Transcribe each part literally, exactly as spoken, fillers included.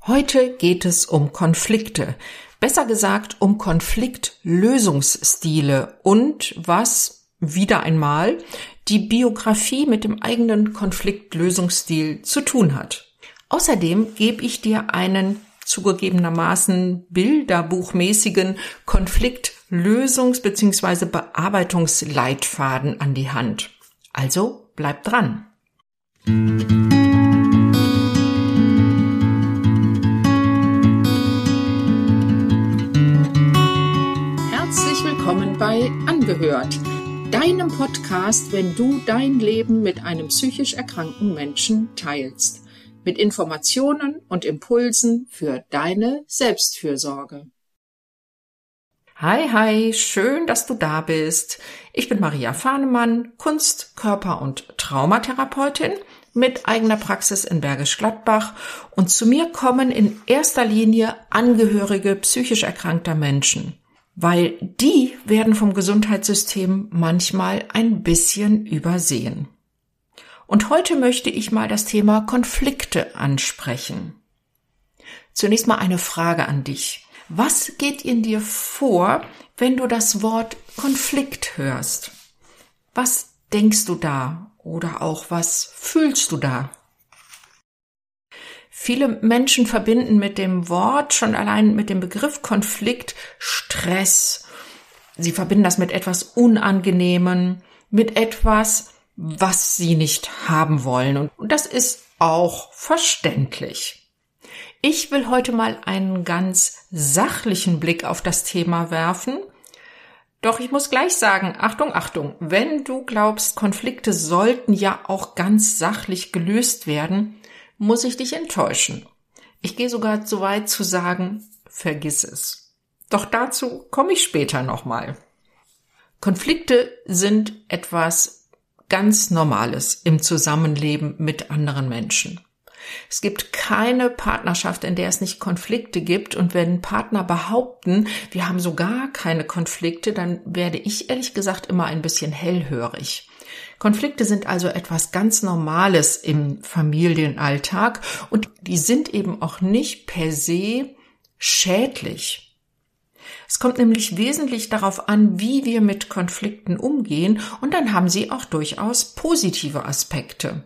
Heute geht es um Konflikte, besser gesagt um Konfliktlösungsstile und was, wieder einmal, die Biografie mit dem eigenen Konfliktlösungsstil zu tun hat. Außerdem gebe ich dir einen zugegebenermaßen bilderbuchmäßigen Konfliktlösungs- bzw. Bearbeitungsleitfaden an die Hand. Also bleib dran. Herzlich willkommen bei Angehört, deinem Podcast, wenn du dein Leben mit einem psychisch erkrankten Menschen teilst. Mit Informationen und Impulsen für deine Selbstfürsorge. Hi, hi, schön, dass du da bist. Ich bin Maria Fahnemann, Kunst-, Körper- und Traumatherapeutin mit eigener Praxis in Bergisch Gladbach, und zu mir kommen in erster Linie Angehörige psychisch erkrankter Menschen, weil die werden vom Gesundheitssystem manchmal ein bisschen übersehen. Und heute möchte ich mal das Thema Konflikte ansprechen. Zunächst mal eine Frage an dich. Was geht in dir vor, wenn du das Wort Konflikt hörst? Was denkst du da oder auch was fühlst du da? Viele Menschen verbinden mit dem Wort, schon allein mit dem Begriff Konflikt, Stress. Sie verbinden das mit etwas Unangenehmem, mit etwas, was sie nicht haben wollen. Und das ist auch verständlich. Ich will heute mal einen ganz sachlichen Blick auf das Thema werfen. Doch ich muss gleich sagen, Achtung, Achtung, wenn du glaubst, Konflikte sollten ja auch ganz sachlich gelöst werden, muss ich dich enttäuschen. Ich gehe sogar so weit zu sagen, vergiss es. Doch dazu komme ich später nochmal. Konflikte sind etwas ganz Normales im Zusammenleben mit anderen Menschen. Es gibt keine Partnerschaft, in der es nicht Konflikte gibt, und wenn Partner behaupten, wir haben so gar keine Konflikte, dann werde ich ehrlich gesagt immer ein bisschen hellhörig. Konflikte sind also etwas ganz Normales im Familienalltag und die sind eben auch nicht per se schädlich. Es kommt nämlich wesentlich darauf an, wie wir mit Konflikten umgehen, und dann haben sie auch durchaus positive Aspekte.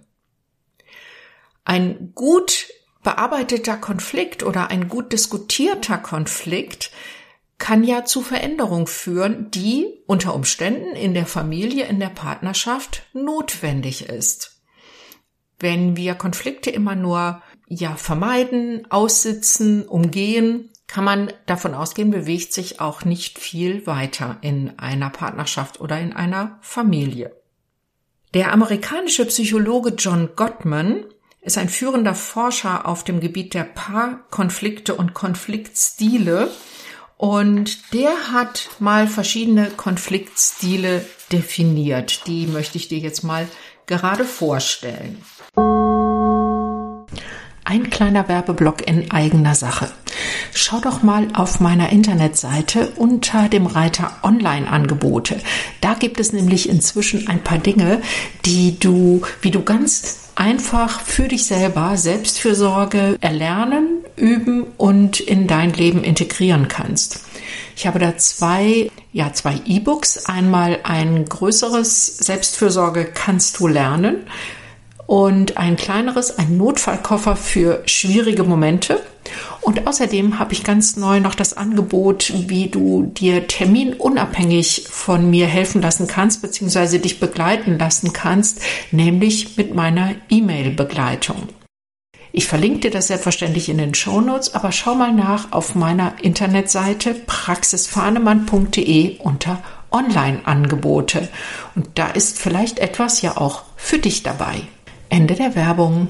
Ein gut bearbeiteter Konflikt oder ein gut diskutierter Konflikt kann ja zu Veränderungen führen, die unter Umständen in der Familie, in der Partnerschaft notwendig ist. Wenn wir Konflikte immer nur ja vermeiden, aussitzen, umgehen, kann man davon ausgehen, bewegt sich auch nicht viel weiter in einer Partnerschaft oder in einer Familie. Der amerikanische Psychologe John Gottman ist ein führender Forscher auf dem Gebiet der Paarkonflikte und Konfliktstile, und der hat mal verschiedene Konfliktstile definiert. Die möchte ich dir jetzt mal gerade vorstellen. Ein kleiner Werbeblock in eigener Sache. Schau doch mal auf meiner Internetseite unter dem Reiter Online-Angebote. Da gibt es nämlich inzwischen ein paar Dinge, die du, wie du ganz einfach für dich selber Selbstfürsorge erlernen, üben und in dein Leben integrieren kannst. Ich habe da zwei, ja, zwei E-Books. Einmal ein größeres Selbstfürsorge kannst du lernen und ein kleineres, ein Notfallkoffer für schwierige Momente. Und außerdem habe ich ganz neu noch das Angebot, wie du dir terminunabhängig von mir helfen lassen kannst, beziehungsweise dich begleiten lassen kannst, nämlich mit meiner E-Mail-Begleitung. Ich verlinke dir das selbstverständlich in den Shownotes, aber schau mal nach auf meiner Internetseite praxisfahnemann punkt de unter Online-Angebote. Und da ist vielleicht etwas ja auch für dich dabei. Ende der Werbung.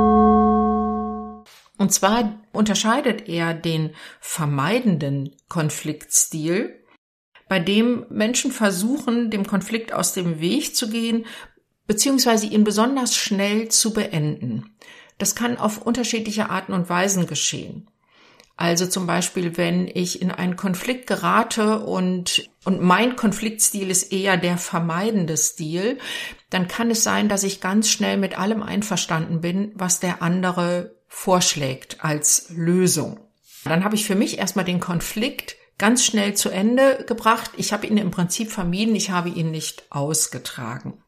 Und zwar unterscheidet er den vermeidenden Konfliktstil, bei dem Menschen versuchen, dem Konflikt aus dem Weg zu gehen, beziehungsweise ihn besonders schnell zu beenden. Das kann auf unterschiedliche Arten und Weisen geschehen. Also zum Beispiel, wenn ich in einen Konflikt gerate und, und mein Konfliktstil ist eher der vermeidende Stil, dann kann es sein, dass ich ganz schnell mit allem einverstanden bin, was der andere vorschlägt als Lösung. Dann habe ich für mich erstmal den Konflikt ganz schnell zu Ende gebracht. Ich habe ihn im Prinzip vermieden, ich habe ihn nicht ausgetragen.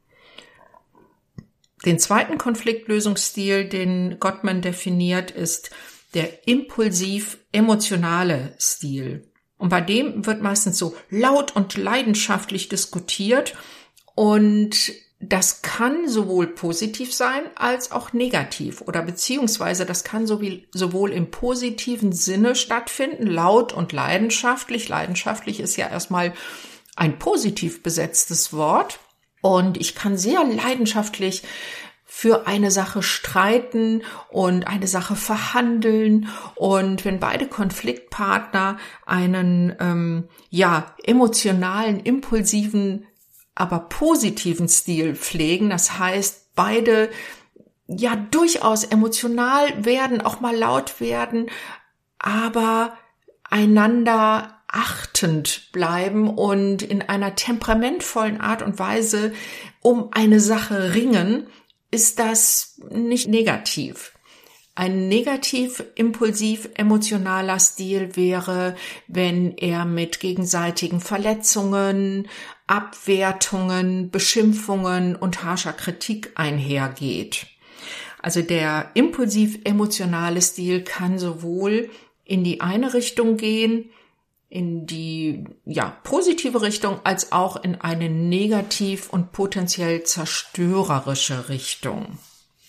Den zweiten Konfliktlösungsstil, den Gottman definiert, ist der impulsiv-emotionale Stil. Und bei dem wird meistens so laut und leidenschaftlich diskutiert und das kann sowohl positiv sein als auch negativ oder beziehungsweise das kann sowohl im positiven Sinne stattfinden, laut und leidenschaftlich. Leidenschaftlich ist ja erstmal ein positiv besetztes Wort und ich kann sehr leidenschaftlich für eine Sache streiten und eine Sache verhandeln und wenn beide Konfliktpartner einen ähm, ja emotionalen, impulsiven aber positiven Stil pflegen. Das heißt, beide ja durchaus emotional werden, auch mal laut werden, aber einander achtend bleiben und in einer temperamentvollen Art und Weise um eine Sache ringen, ist das nicht negativ. Ein negativ, impulsiv, emotionaler Stil wäre, wenn er mit gegenseitigen Verletzungen, Abwertungen, Beschimpfungen und harscher Kritik einhergeht. Also der impulsiv-emotionale Stil kann sowohl in die eine Richtung gehen, in die ja positive Richtung, als auch in eine negativ und potenziell zerstörerische Richtung.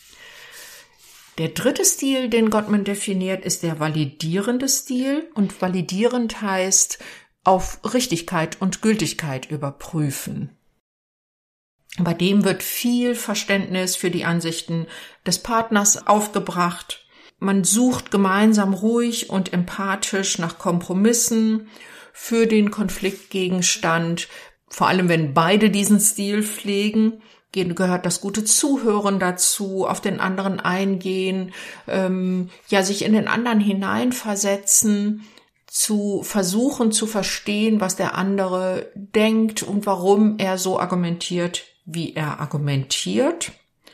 Der dritte Stil, den Gottman definiert, ist der validierende Stil. Und validierend heißt auf Richtigkeit und Gültigkeit überprüfen. Bei dem wird viel Verständnis für die Ansichten des Partners aufgebracht. Man sucht gemeinsam ruhig und empathisch nach Kompromissen für den Konfliktgegenstand. Vor allem, wenn beide diesen Stil pflegen, gehört das gute Zuhören dazu, auf den anderen eingehen, ähm, ja, sich in den anderen hineinversetzen, zu versuchen zu verstehen, was der andere denkt und warum er so argumentiert, wie er argumentiert.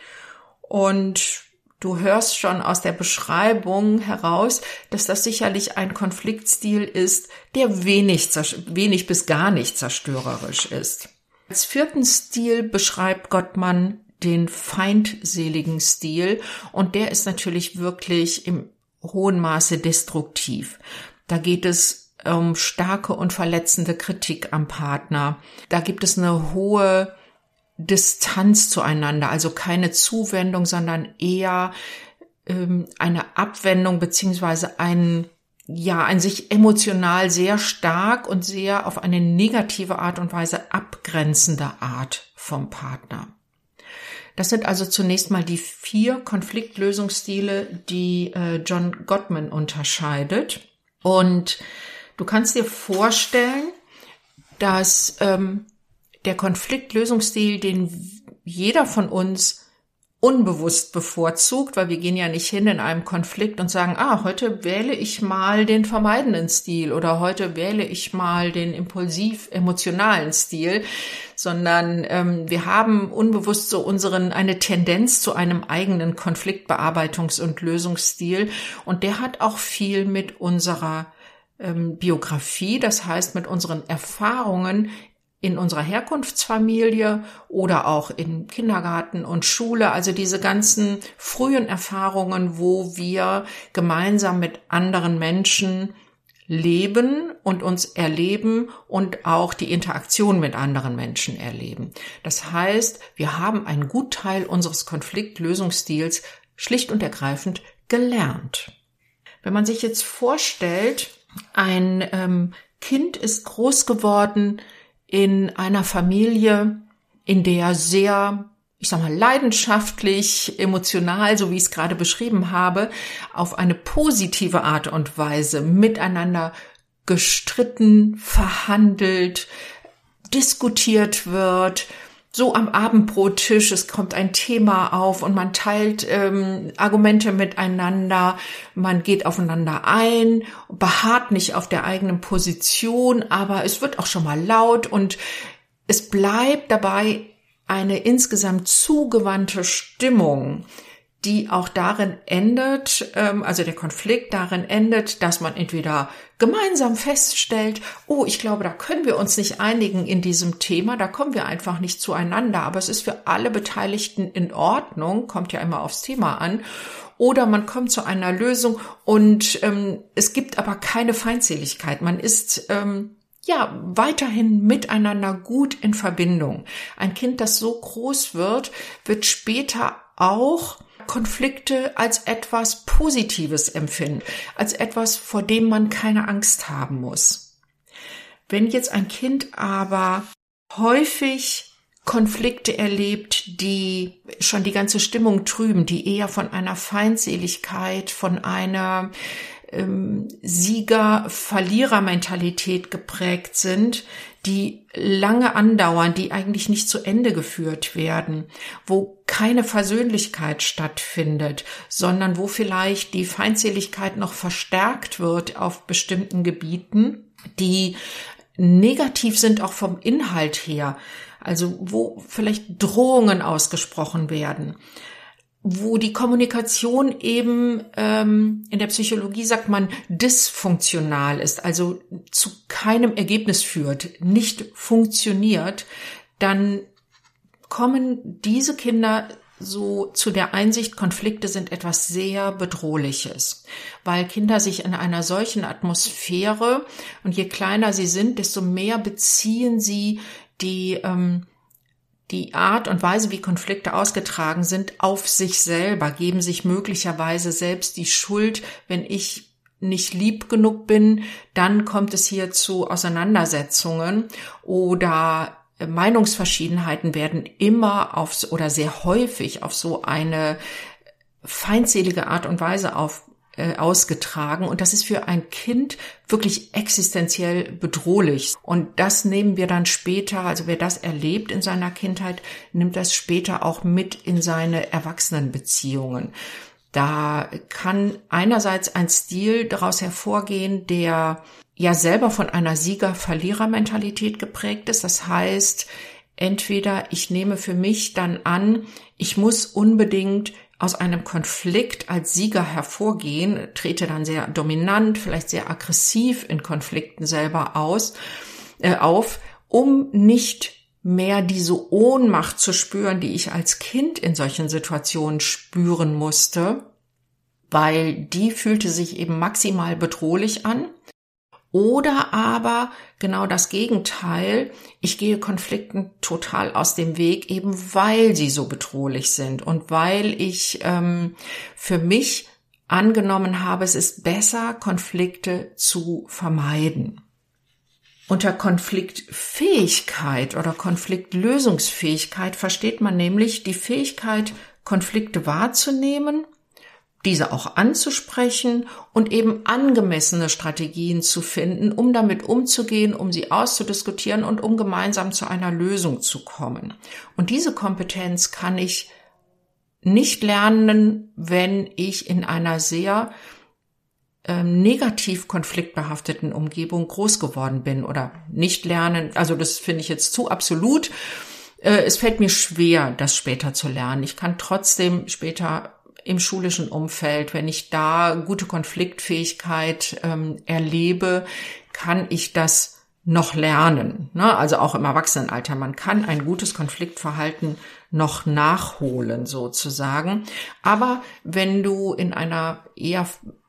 Und du hörst schon aus der Beschreibung heraus, dass das sicherlich ein Konfliktstil ist, der wenig, wenig bis gar nicht zerstörerisch ist. Als vierten Stil beschreibt Gottman den feindseligen Stil und der ist natürlich wirklich im hohen Maße destruktiv. Da geht es um starke und verletzende Kritik am Partner. Da gibt es eine hohe Distanz zueinander, also keine Zuwendung, sondern eher ähm, eine Abwendung beziehungsweise ein ja, ein sich emotional sehr stark und sehr auf eine negative Art und Weise abgrenzende Art vom Partner. Das sind also zunächst mal die vier Konfliktlösungsstile, die äh, John Gottman unterscheidet. Und du kannst dir vorstellen, dass ähm, der Konfliktlösungsstil, den jeder von uns unbewusst bevorzugt, weil wir gehen ja nicht hin in einem Konflikt und sagen, ah, heute wähle ich mal den vermeidenden Stil oder heute wähle ich mal den impulsiv-emotionalen Stil, sondern ähm, wir haben unbewusst so unseren eine Tendenz zu einem eigenen Konfliktbearbeitungs- und Lösungsstil und der hat auch viel mit unserer ähm, Biografie, das heißt mit unseren Erfahrungen in unserer Herkunftsfamilie oder auch in Kindergarten und Schule, also diese ganzen frühen Erfahrungen, wo wir gemeinsam mit anderen Menschen leben und uns erleben und auch die Interaktion mit anderen Menschen erleben. Das heißt, wir haben einen Gutteil unseres Konfliktlösungsstils schlicht und ergreifend gelernt. Wenn man sich jetzt vorstellt, ein ähm, Kind ist groß geworden in einer Familie, in der sehr, ich sag mal, leidenschaftlich, emotional, so wie ich es gerade beschrieben habe, auf eine positive Art und Weise miteinander gestritten, verhandelt, diskutiert wird, so am Abendbrottisch, es kommt ein Thema auf und man teilt ähm, Argumente miteinander, man geht aufeinander ein, beharrt nicht auf der eigenen Position, aber es wird auch schon mal laut und es bleibt dabei eine insgesamt zugewandte Stimmung, die auch darin endet, also der Konflikt darin endet, dass man entweder gemeinsam feststellt, oh, ich glaube, da können wir uns nicht einigen in diesem Thema, da kommen wir einfach nicht zueinander, aber es ist für alle Beteiligten in Ordnung, kommt ja immer aufs Thema an, oder man kommt zu einer Lösung und ähm, es gibt aber keine Feindseligkeit, man ist ähm, ja weiterhin miteinander gut in Verbindung. Ein Kind, das so groß wird, wird später auch Konflikte als etwas Positives empfinden, als etwas, vor dem man keine Angst haben muss. Wenn jetzt ein Kind aber häufig Konflikte erlebt, die schon die ganze Stimmung trüben, die eher von einer Feindseligkeit, von einer ähm, Sieger-Verlierer-Mentalität geprägt sind, die lange andauern, die eigentlich nicht zu Ende geführt werden, wo keine Versöhnlichkeit stattfindet, sondern wo vielleicht die Feindseligkeit noch verstärkt wird auf bestimmten Gebieten, die negativ sind auch vom Inhalt her, also wo vielleicht Drohungen ausgesprochen werden, wo die Kommunikation eben, ähm, in der Psychologie sagt man, dysfunktional ist, also zu keinem Ergebnis führt, nicht funktioniert, dann kommen diese Kinder so zu der Einsicht, Konflikte sind etwas sehr Bedrohliches, weil Kinder sich in einer solchen Atmosphäre, und je kleiner sie sind, desto mehr beziehen sie die ähm, die Art und Weise, wie Konflikte ausgetragen sind, auf sich selber, geben sich möglicherweise selbst die Schuld, wenn ich nicht lieb genug bin, dann kommt es hier zu Auseinandersetzungen oder Meinungsverschiedenheiten werden immer auf oder sehr häufig auf so eine feindselige Art und Weise auf ausgetragen und das ist für ein Kind wirklich existenziell bedrohlich und das nehmen wir dann später, also wer das erlebt in seiner Kindheit, nimmt das später auch mit in seine Erwachsenenbeziehungen. Da kann einerseits ein Stil daraus hervorgehen, der ja selber von einer Sieger-Verlierer-Mentalität geprägt ist, das heißt, entweder ich nehme für mich dann an, ich muss unbedingt aus einem Konflikt als Sieger hervorgehen, trete dann sehr dominant, vielleicht sehr aggressiv in Konflikten selber aus, äh, auf, um nicht mehr diese Ohnmacht zu spüren, die ich als Kind in solchen Situationen spüren musste, weil die fühlte sich eben maximal bedrohlich an. Oder aber genau das Gegenteil, ich gehe Konflikten total aus dem Weg, eben weil sie so bedrohlich sind und weil ich ähm, für mich angenommen habe, es ist besser, Konflikte zu vermeiden. Unter Konfliktfähigkeit oder Konfliktlösungsfähigkeit versteht man nämlich die Fähigkeit, Konflikte wahrzunehmen, diese auch anzusprechen und eben angemessene Strategien zu finden, um damit umzugehen, um sie auszudiskutieren und um gemeinsam zu einer Lösung zu kommen. Und diese Kompetenz kann ich nicht lernen, wenn ich in einer sehr ähm, negativ konfliktbehafteten Umgebung groß geworden bin oder nicht lernen. Also das finde ich jetzt zu absolut. Äh, es fällt mir schwer, das später zu lernen. Ich kann trotzdem später im schulischen Umfeld, wenn ich da gute Konfliktfähigkeit ähm, erlebe, kann ich das noch lernen. Ne? Also auch im Erwachsenenalter. Man kann ein gutes Konfliktverhalten noch nachholen, sozusagen. Aber wenn du in einer eher,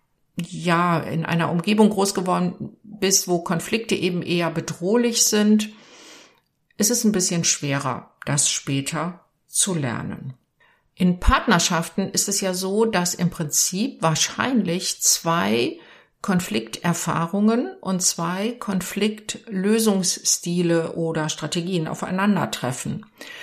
ja, in einer Umgebung groß geworden bist, wo Konflikte eben eher bedrohlich sind, ist es ein bisschen schwerer, das später zu lernen. In Partnerschaften ist es ja so, dass im Prinzip wahrscheinlich zwei Konflikterfahrungen und zwei Konfliktlösungsstile oder Strategien aufeinandertreffen.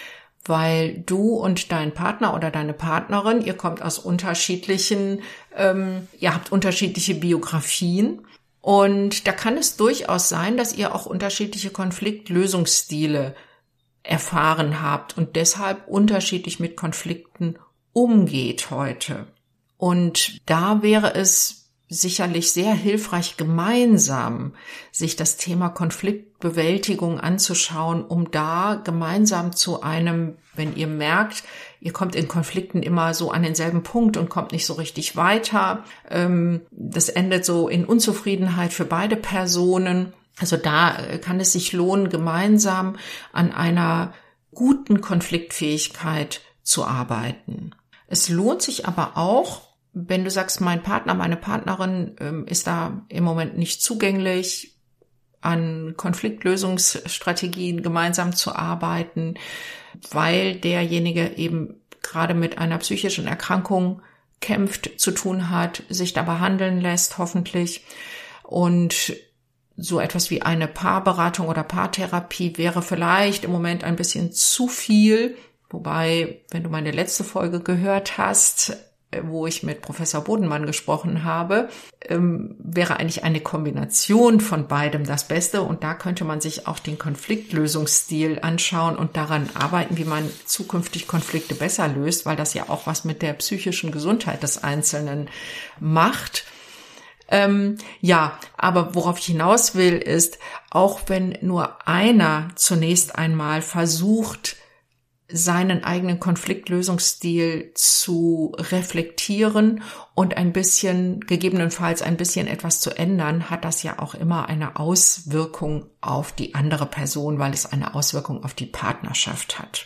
Weil du und dein Partner oder deine Partnerin, ihr kommt aus unterschiedlichen, ähm, ihr habt unterschiedliche Biografien und da kann es durchaus sein, dass ihr auch unterschiedliche Konfliktlösungsstile erfahren habt und deshalb unterschiedlich mit Konflikten umgeht heute. Und da wäre es sicherlich sehr hilfreich, gemeinsam sich das Thema Konfliktbewältigung anzuschauen, um da gemeinsam zu einem, wenn ihr merkt, ihr kommt in Konflikten immer so an denselben Punkt und kommt nicht so richtig weiter. Ähm, das endet so in Unzufriedenheit für beide Personen. Also da kann es sich lohnen, gemeinsam an einer guten Konfliktfähigkeit zu arbeiten. Es lohnt sich aber auch, wenn du sagst, mein Partner, meine Partnerin ähm, ist da im Moment nicht zugänglich, an Konfliktlösungsstrategien gemeinsam zu arbeiten, weil derjenige eben gerade mit einer psychischen Erkrankung kämpft, zu tun hat, sich da behandeln lässt, hoffentlich. Und so etwas wie eine Paarberatung oder Paartherapie wäre vielleicht im Moment ein bisschen zu viel. Wobei, wenn du meine letzte Folge gehört hast, wo ich mit Professor Bodenmann gesprochen habe, ähm, wäre eigentlich eine Kombination von beidem das Beste. Und da könnte man sich auch den Konfliktlösungsstil anschauen und daran arbeiten, wie man zukünftig Konflikte besser löst, weil das ja auch was mit der psychischen Gesundheit des Einzelnen macht. Ähm, ja, aber worauf ich hinaus will, ist, auch wenn nur einer zunächst einmal versucht, seinen eigenen Konfliktlösungsstil zu reflektieren und ein bisschen, gegebenenfalls ein bisschen etwas zu ändern, hat das ja auch immer eine Auswirkung auf die andere Person, weil es eine Auswirkung auf die Partnerschaft hat.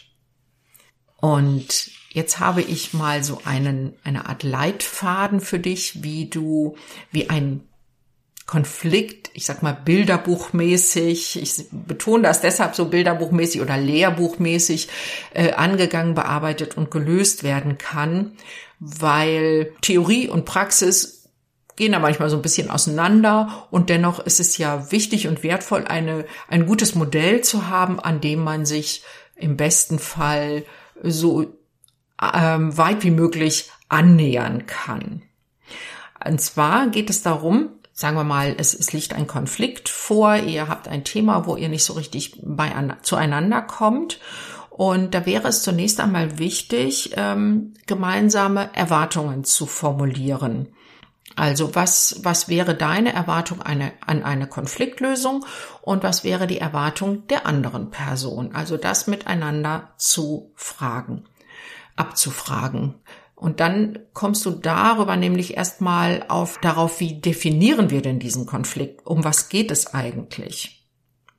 Und jetzt habe ich mal so einen, eine Art Leitfaden für dich, wie du, wie ein Konflikt, ich sag mal bilderbuchmäßig, ich betone das deshalb so bilderbuchmäßig oder lehrbuchmäßig äh, angegangen, bearbeitet und gelöst werden kann, weil Theorie und Praxis gehen da manchmal so ein bisschen auseinander und dennoch ist es ja wichtig und wertvoll, eine ein gutes Modell zu haben, an dem man sich im besten Fall so ähm, weit wie möglich annähern kann. Und zwar geht es darum, sagen wir mal, es, es liegt ein Konflikt vor, ihr habt ein Thema, wo ihr nicht so richtig bei, zueinander kommt. Und da wäre es zunächst einmal wichtig, ähm, gemeinsame Erwartungen zu formulieren. Also was, was wäre deine Erwartung eine, an eine Konfliktlösung und was wäre die Erwartung der anderen Person? Also das miteinander zu fragen, abzufragen. Und dann kommst du darüber nämlich erstmal auf, darauf, wie definieren wir denn diesen Konflikt? Um was geht es eigentlich?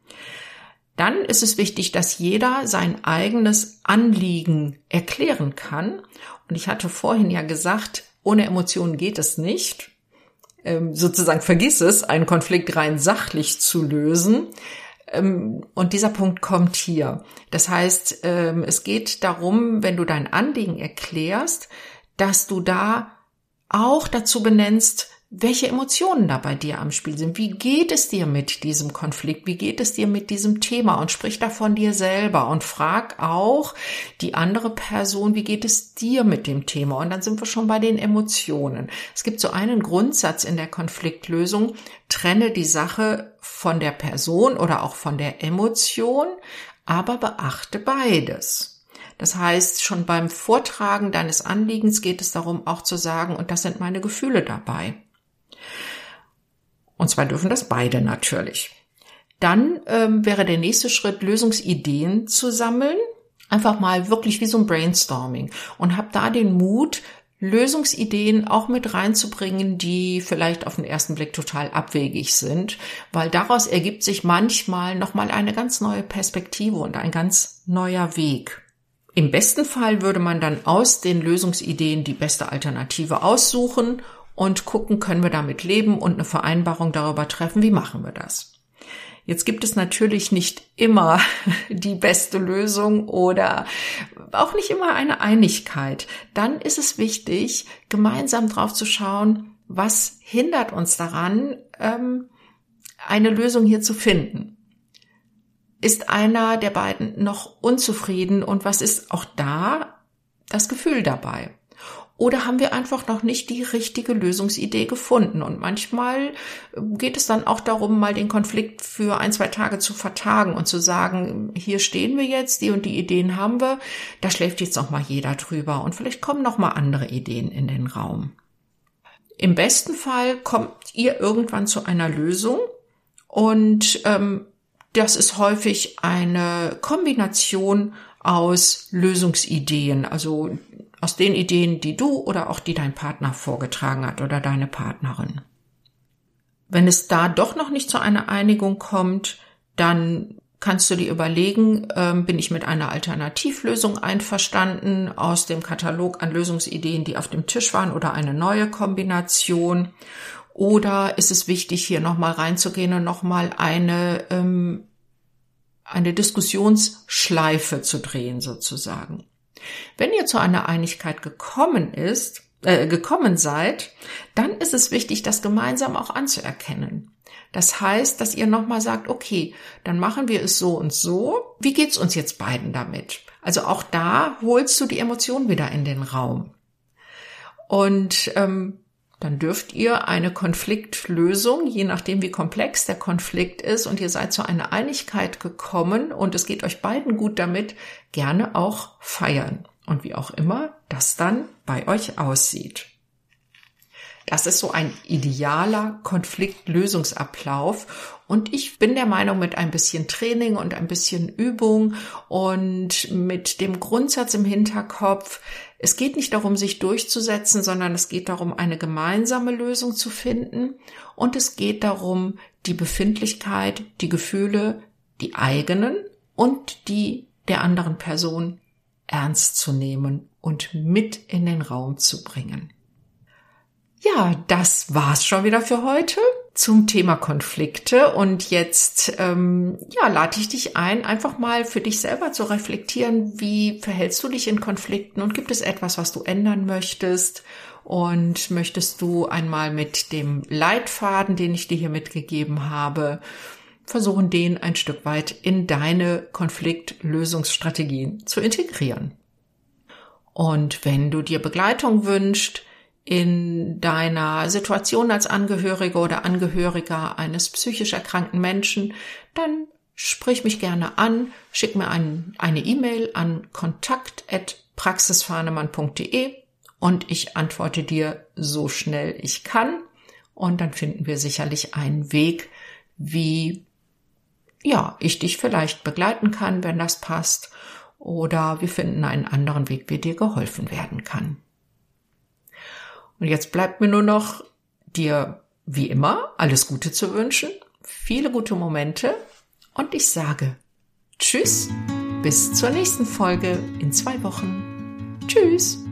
Dann ist es wichtig, dass jeder sein eigenes Anliegen erklären kann. Und ich hatte vorhin ja gesagt, ohne Emotionen geht es nicht. Ähm, sozusagen vergiss es, einen Konflikt rein sachlich zu lösen. Und dieser Punkt kommt hier. Das heißt, es geht darum, wenn du dein Anliegen erklärst, dass du da auch dazu benennst, welche Emotionen da bei dir am Spiel sind. Wie geht es dir mit diesem Konflikt? Wie geht es dir mit diesem Thema? Und sprich da von dir selber und frag auch die andere Person, wie geht es dir mit dem Thema? Und dann sind wir schon bei den Emotionen. Es gibt so einen Grundsatz in der Konfliktlösung: Trenne die Sache von der Person oder auch von der Emotion, aber beachte beides. Das heißt, schon beim Vortragen deines Anliegens geht es darum, auch zu sagen, und das sind meine Gefühle dabei. Und zwar dürfen das beide natürlich. Dann ähm, wäre der nächste Schritt, Lösungsideen zu sammeln. Einfach mal wirklich wie so ein Brainstorming. Und hab da den Mut, Lösungsideen auch mit reinzubringen, die vielleicht auf den ersten Blick total abwegig sind. Weil daraus ergibt sich manchmal nochmal eine ganz neue Perspektive und ein ganz neuer Weg. Im besten Fall würde man dann aus den Lösungsideen die beste Alternative aussuchen und gucken, können wir damit leben und eine Vereinbarung darüber treffen, wie machen wir das. Jetzt gibt es natürlich nicht immer die beste Lösung oder auch nicht immer eine Einigkeit. Dann ist es wichtig, gemeinsam drauf zu schauen, was hindert uns daran, eine Lösung hier zu finden. Ist einer der beiden noch unzufrieden und was ist auch da das Gefühl dabei? Oder haben wir einfach noch nicht die richtige Lösungsidee gefunden? Und manchmal geht es dann auch darum, mal den Konflikt für ein, zwei Tage zu vertagen und zu sagen, hier stehen wir jetzt, die und die Ideen haben wir, da schläft jetzt noch mal jeder drüber und vielleicht kommen noch mal andere Ideen in den Raum. Im besten Fall kommt ihr irgendwann zu einer Lösung und ähm, das ist häufig eine Kombination aus Lösungsideen, also aus den Ideen, die du oder auch die dein Partner vorgetragen hat oder deine Partnerin. Wenn es da doch noch nicht zu einer Einigung kommt, dann kannst du dir überlegen, ähm, bin ich mit einer Alternativlösung einverstanden aus dem Katalog an Lösungsideen, die auf dem Tisch waren, oder eine neue Kombination? Oder ist es wichtig, hier nochmal reinzugehen und nochmal eine, ähm, eine Diskussionsschleife zu drehen sozusagen? Wenn ihr zu einer Einigkeit gekommen ist, äh, gekommen seid, dann ist es wichtig, das gemeinsam auch anzuerkennen. Das heißt, dass ihr nochmal sagt, okay, dann machen wir es so und so. Wie geht's uns jetzt beiden damit? Also auch da holst du die Emotionen wieder in den Raum. Und ähm, dann dürft ihr eine Konfliktlösung, je nachdem wie komplex der Konflikt ist und ihr seid zu einer Einigkeit gekommen und es geht euch beiden gut damit, gerne auch feiern. Und wie auch immer das dann bei euch aussieht. Das ist so ein idealer Konfliktlösungsablauf. Und ich bin der Meinung, mit ein bisschen Training und ein bisschen Übung und mit dem Grundsatz im Hinterkopf, es geht nicht darum, sich durchzusetzen, sondern es geht darum, eine gemeinsame Lösung zu finden. Und es geht darum, die Befindlichkeit, die Gefühle, die eigenen und die der anderen Person ernst zu nehmen und mit in den Raum zu bringen. Ja, das war's schon wieder für heute zum Thema Konflikte. Und jetzt ähm, ja, lade ich dich ein, einfach mal für dich selber zu reflektieren, wie verhältst du dich in Konflikten und gibt es etwas, was du ändern möchtest? Und möchtest du einmal mit dem Leitfaden, den ich dir hier mitgegeben habe, versuchen, den ein Stück weit in deine Konfliktlösungsstrategien zu integrieren? Und wenn du dir Begleitung wünschst, in deiner Situation als Angehörige oder Angehöriger eines psychisch erkrankten Menschen, dann sprich mich gerne an, schick mir ein, eine E-Mail an kontakt at praxisfahnemann punkt de und ich antworte dir so schnell ich kann und dann finden wir sicherlich einen Weg, wie ja, ich dich vielleicht begleiten kann, wenn das passt, oder wir finden einen anderen Weg, wie dir geholfen werden kann. Und jetzt bleibt mir nur noch, dir wie immer alles Gute zu wünschen, viele gute Momente und ich sage Tschüss, bis zur nächsten Folge in zwei Wochen. Tschüss!